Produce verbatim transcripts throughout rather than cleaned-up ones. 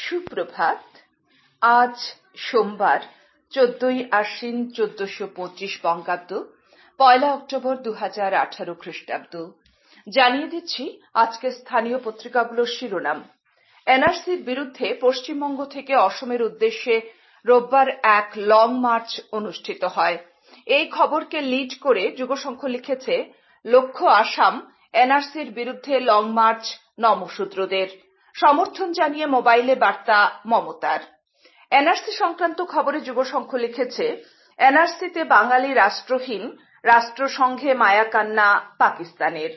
সুপ্রভাত। আজ সোমবার চোদ্দই আশ্বিন চোদ্দশো পঁচিশ বঙ্গাব্দ, পয়লা অক্টোবর দু হাজার আঠারো খ্রিস্টাব্দ। জানিয়ে দিচ্ছি আজকে স্থানীয় পত্রিকাগুলোর শিরোনাম। এনআরসির বিরুদ্ধে পশ্চিমবঙ্গ থেকে অসমের উদ্দেশ্যে রোববার এক লং মার্চ অনুষ্ঠিত হয়। এই খবরকে লিড করে যুগসংঘ লিখেছে, লক্ষ্য আসাম, এনআরসির বিরুদ্ধে লং মার্চ নমশূদ্রদের। সমর্থন জানিয়ে মোবাইলে বার্তা মমতার। এনআরসি সংক্রান্ত খবরে যুগসংঘ লিখেছে, এনআরসিতে বাঙালি রাষ্ট্রহীন, রাষ্ট্রসংঘে মায়াকান্না পাকিস্তানের।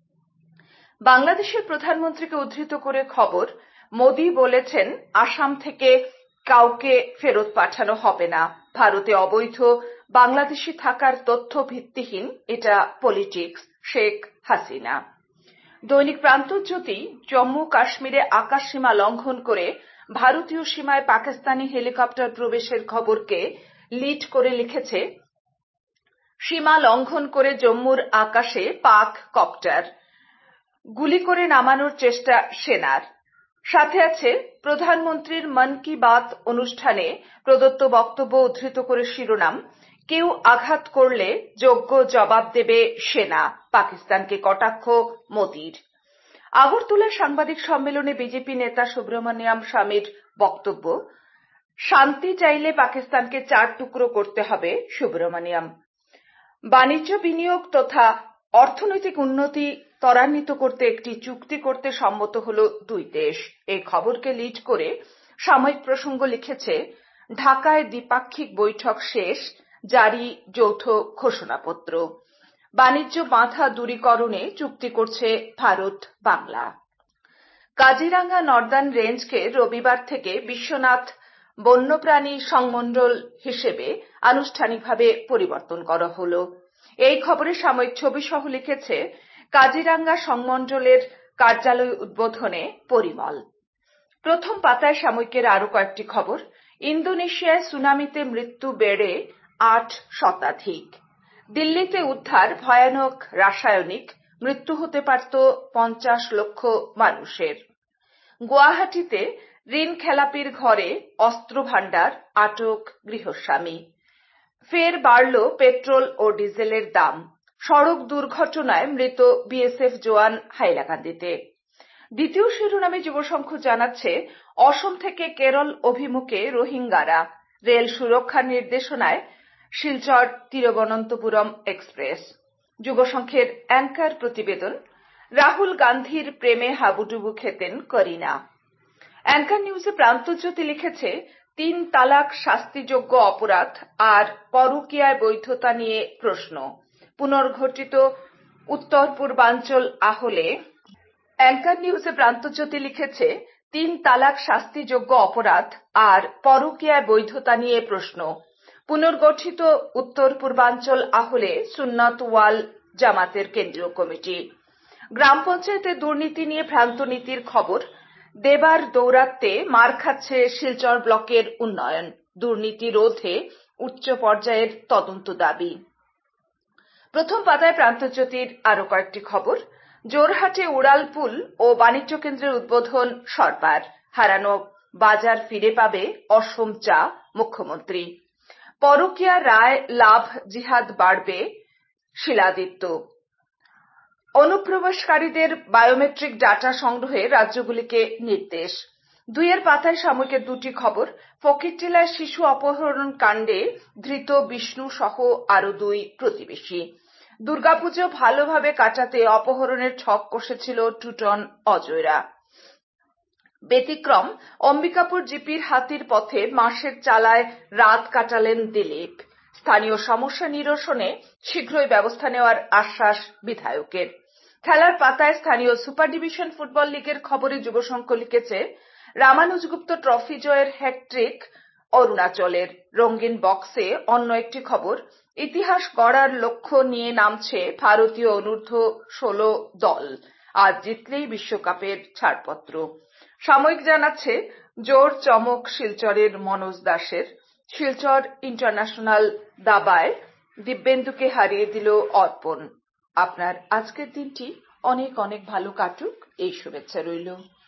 বাংলাদেশের প্রধানমন্ত্রীকে উদ্ধৃত করে খবর, মোদি বলেছেন আসাম থেকে কাউকে ফেরত পাঠানো হবে না। ভারতে অবৈধ বাংলাদেশি থাকার তথ্য ভিত্তিহীন, এটা পলিটিক্স, শেখ হাসিনা। দৈনিক প্রান্তজ্যোতি জম্মু কাশ্মীরে আকাশ সীমা লঙ্ঘন করে ভারতীয় সীমায় পাকিস্তানি হেলিকপ্টার প্রবেশের খবরকে লিড করে লিখেছে, সীমা লঙ্ঘন করে জম্মুর আকাশে পাক কপ্টার, গুলি করে নামানোর চেষ্টা সেনার। সাথে আছে প্রধানমন্ত্রীর মন কি বাত অনুষ্ঠানে প্রদত্ত বক্তব্য উদ্ধৃত করে শিরোনাম, কেউ আঘাত করলে যোগ্য জবাব দেবে সেনা, পাকিস্তানকে কটাক্ষ মোদির। আগরতলার সাংবাদিক সম্মেলনে বিজেপি নেতা সুব্রমণিয়াম স্বামীর বক্তব্য, শান্তি চাইলে পাকিস্তানকে চার টুকরো করতে হবে সুব্রমণিয়াম। বাণিজ্য বিনিয়োগ তথা অর্থনৈতিক উন্নতি ত্বরান্বিত করতে একটি চুক্তি করতে সম্মত হলো দুই দেশ। এই খবরকে লিড করে সাময়িক প্রসঙ্গ লিখেছে, ঢাকায় দ্বিপাক্ষিক বৈঠক শেষ, জারি যৌথ ঘোষণাপত্র। বাণিজ্য বাধা দূরীকরণে চুক্তি করছে ভারত বাংলা। কাজিরাঙ্গা নর্দার্ন রেঞ্জকে রবিবার থেকে বিশ্বনাথ বন্যপ্রাণী সংমণ্ডল হিসেবে আনুষ্ঠানিকভাবে পরিবর্তন করা হলো। এই খবরে সাময়িক ছবি সহ লিখেছে, কাজিরাঙ্গা সংমণ্ডলের কার্যালয় উদ্বোধনে পরিমল। প্রথম পাতায় সাময়িকের আরো কয়েকটি খবর। ইন্দোনেশিয়ায় সুনামিতে মৃত্যু বেড়ে আট শতাধিক। দিল্লিতে উদ্ধার ভয়ানক রাসায়নিক, মৃত্যু হতে পারত পঞ্চাশ লক্ষ মানুষের। গুয়াহাটিতে ঋণ খেলাপির ঘরে অস্ত্র ভাণ্ডার, আটক গৃহস্বামী। ফের বাড়ল পেট্রোল ও ডিজেলের দাম। সড়ক দুর্ঘটনায় মৃত বিএসএফ জওয়ান হাইলাকান্দিতে। দ্বিতীয় শিরোনামে যুবসংঘ জানাচ্ছে, অসম থেকে কেরল অভিমুখে রোহিঙ্গারা, রেল সুরক্ষার নির্দেশনায় শিলচর তিরুবনন্তপুরম এক্সপ্রেস। যুবসংঘের অ্যাঙ্কার প্রতিবেদন, রাহুল গান্ধীর প্রেমে হাবুডুবু খেতেন করিনা। অ্যাঙ্কার নিউজে প্রান্তজ্যোতি লিখেছে, তিন তালাক শাস্তিযোগ্য অপরাধ আর পরকীয়ায় বৈধতা নিয়ে প্রশ্ন। পুনর্গঠিত উত্তর পূর্বাঞ্চল আহলে অ্যাঙ্কার নিউজে প্রান্তজ্যোতি লিখেছে, তিন তালাক শাস্তিযোগ্য অপরাধ আর পরকীয়ায় বৈধতা নিয়ে প্রশ্ন। পুনর্গঠিত উত্তর পূর্বাঞ্চল আহলে সুন্নত ওয়াল জামাতের কেন্দ্রীয় কমিটি। গ্রাম পঞ্চায়েতে দুর্নীতি নিয়ে ভ্রান্ত নীতির খবর, দেবার দৌরাত্মে মার খাচ্ছে শিলচর ব্লকের উন্নয়ন, দুর্নীতি রোধে উচ্চ পর্যায়ের তদন্ত দাবি। প্রথম পাতায় প্রান্তজ্যোতির আরো কয়েকটি খবর। জোরহাটে উড়ালপুল ও বাণিজ্য কেন্দ্রের উদ্বোধন সরকার, হারানো বাজার ফিরে পাবে অসম চা, মুখ্যমন্ত্রী। পরকীয়া রায় লাভ জিহাদ বাড়বে, শিলাদিত্য। অনুপ্রবেশকারীদের বায়োমেট্রিক ডাটা সংগ্রহে রাজ্যগুলিকে নির্দেশ। দুইয়ের পাতায় সাময়িকের দুটি খবর। ফকিরটিলায় শিশু অপহরণ কাণ্ডে ধৃত বিষ্ণু সহ আরো দুই প্রতিবেশী। দুর্গাপুজো ভালোভাবে কাটাতে অপহরণের ছক কষেছিল টুটন অজয়রা। ব্যতিক্রম, অম্বিকাপুর জিপির হাতির পথে মাসের চালায় রাত কাটালেন দিলীপ। স্থানীয় সমস্যা নিরসনে শীঘ্রই ব্যবস্থা নেওয়ার আশ্বাস বিধায়কের। খেলার পাতায় স্থানীয় সুপার ডিভিশন ফুটবল লিগের খবরে যুবসংঘ লিখেছে, রামানুজগুপ্ত ট্রফি জয়ের হ্যাটট্রিক অরুণাচলের। রঙিন বক্সে অন্য একটি খবর, ইতিহাস গড়ার লক্ষ্য নিয়ে নামছে ভারতীয় অনূর্ধ্ব ষোলো দল, আজ জিতলেই বিশ্বকাপের ছাড়পত্র। সাময়িক জানাচ্ছে, জোর চমক শিলচরের মনোজ দাসের। শিলচর ইন্টারন্যাশনাল দাবায় দিব্যেন্দুকে হারিয়ে দিল অর্পণ। আপনার আজকের দিনটি অনেক অনেক ভালো কাটুক, এই শুভেচ্ছা রইল।